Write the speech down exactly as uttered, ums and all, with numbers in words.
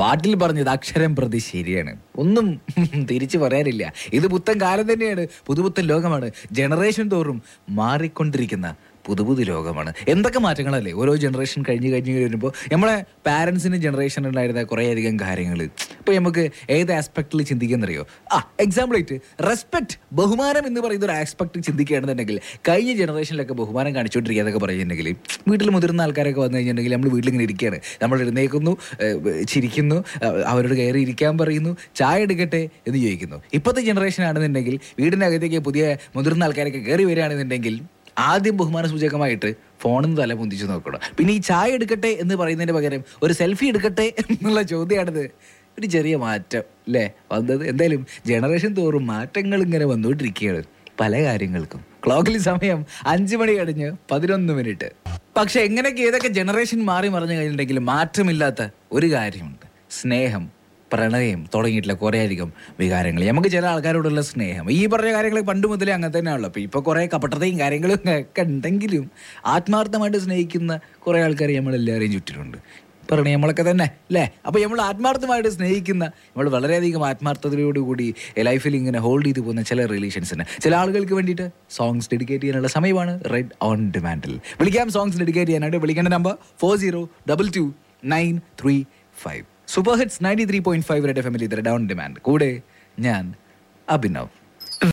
പാട്ടിൽ പറഞ്ഞത് അക്ഷരം പ്രതി ശരിയാണ്. ഒന്നും തിരിച്ചു പറയാനില്ല. ഇത് പുത്തൻ കാലം തന്നെയാണ്, പുതുപുത്തൻ ലോകമാണ്. ജനറേഷൻ തോറും മാറിക്കൊണ്ടിരിക്കുന്ന പുതു പുതു ലോകമാണ്. എന്തൊക്കെ മാറ്റങ്ങളല്ലേ ഓരോ ജനറേഷൻ കഴിഞ്ഞ് കഴിഞ്ഞ് വരുമ്പോൾ. നമ്മളെ പാരൻസിന് ജനറേഷനിലുണ്ടായിരുന്ന കുറേയധികം കാര്യങ്ങൾ ഇപ്പോൾ നമുക്ക് ഏത് ആസ്പെക്റ്റിൽ ചിന്തിക്കുന്നറിയോ? ആ എക്സാമ്പിളായിട്ട് റെസ്പെക്ട്, ബഹുമാനം എന്ന് പറയുന്ന ഒരു ആസ്പെക്ട് ചിന്തിക്കുകയാണെന്നുണ്ടെങ്കിൽ കഴിഞ്ഞ ജനറേഷനിലൊക്കെ ബഹുമാനം കാണിച്ചുകൊണ്ടിരിക്കുക എന്നൊക്കെ പറയുന്നുണ്ടെങ്കിൽ വീട്ടിൽ മുതിർന്ന ആൾക്കാരൊക്കെ വന്നു കഴിഞ്ഞിട്ടുണ്ടെങ്കിൽ നമ്മൾ വീട്ടിലിങ്ങനെ ഇരിക്കുകയാണ്, നമ്മൾ എഴുന്നേക്കുന്നു, ചിരിക്കുന്നു, അവരോട് കയറി ഇരിക്കാൻ പറയുന്നു, ചായ എടുക്കട്ടെ എന്ന് ചോദിക്കുന്നു. ഇപ്പോഴത്തെ ജനറേഷൻ ആണെന്നുണ്ടെങ്കിൽ വീടിനകത്തേക്ക് പുതിയ മുതിർന്ന ആൾക്കാരൊക്കെ കയറി വരികയാണെന്നുണ്ടെങ്കിൽ ആദ്യം ബഹുമാന സൂചകമായിട്ട് ഫോണിൽ നിന്ന് തല പൊന്തിച്ച് നോക്കണം. പിന്നെ ഈ ചായ എടുക്കട്ടെ എന്ന് പറയുന്നതിന് പകരം ഒരു സെൽഫി എടുക്കട്ടെ എന്നുള്ള ചോദ്യമാണിത്. ഒരു ചെറിയ മാറ്റം അല്ലേ വന്നത്. എന്തായാലും ജനറേഷൻ തോറും മാറ്റങ്ങൾ ഇങ്ങനെ വന്നുകൊണ്ടിരിക്കുകയാണ് പല കാര്യങ്ങൾക്കും. ക്ലോക്കിൽ സമയം അഞ്ചു മണി കഴിഞ്ഞ് പതിനൊന്ന് മിനിറ്റ്. പക്ഷെ എങ്ങനെയൊക്കെ ഏതൊക്കെ ജനറേഷൻ മാറി മറിഞ്ഞു കഴിഞ്ഞിട്ടുണ്ടെങ്കിലും മാറ്റമില്ലാത്ത ഒരു കാര്യമുണ്ട്: സ്നേഹം, പ്രണയം തുടങ്ങിയിട്ടുള്ള കുറേ അധികം വികാരങ്ങൾ. നമുക്ക് ചില ആൾക്കാരോടുള്ള സ്നേഹം, ഈ പറഞ്ഞ കാര്യങ്ങൾ പണ്ട് മുതലേ അങ്ങനെ തന്നെയാണല്ലോ. അപ്പോൾ ഇപ്പോൾ കുറേ കപടതയും കാര്യങ്ങളും ഒക്കെ ഉണ്ടെങ്കിലും ആത്മാർത്ഥമായിട്ട് സ്നേഹിക്കുന്ന കുറേ ആൾക്കാർ നമ്മളെല്ലാവരെയും ചുറ്റിലുണ്ട്. പറയണേ നമ്മളൊക്കെ തന്നെ അല്ലേ? അപ്പോൾ നമ്മൾ ആത്മാർത്ഥമായിട്ട് സ്നേഹിക്കുന്ന, നമ്മൾ വളരെയധികം ആത്മാർത്ഥതയോടുകൂടി ലൈഫിൽ ഇങ്ങനെ ഹോൾഡ് ചെയ്ത് പോകുന്ന ചില റിലേഷൻസിന്, ചില ആളുകൾക്ക് വേണ്ടിയിട്ട് സോങ്സ് ഡെഡിക്കേറ്റ് ചെയ്യാനുള്ള സമയമാണ് റെഡ് ഓൺ ഡിമാൻഡിൽ. വിളിക്കാം സോങ്സ് ഡെഡിക്കേറ്റ് ചെയ്യാനായിട്ട്. വിളിക്കേണ്ട number four zero double two nine three five. Super hits ninety three point five red F എമ്മിൽ ഇത് റെഡ് ഓൺ ഡിമാൻഡ്. കൂടെ ഞാൻ അഭിനവ്.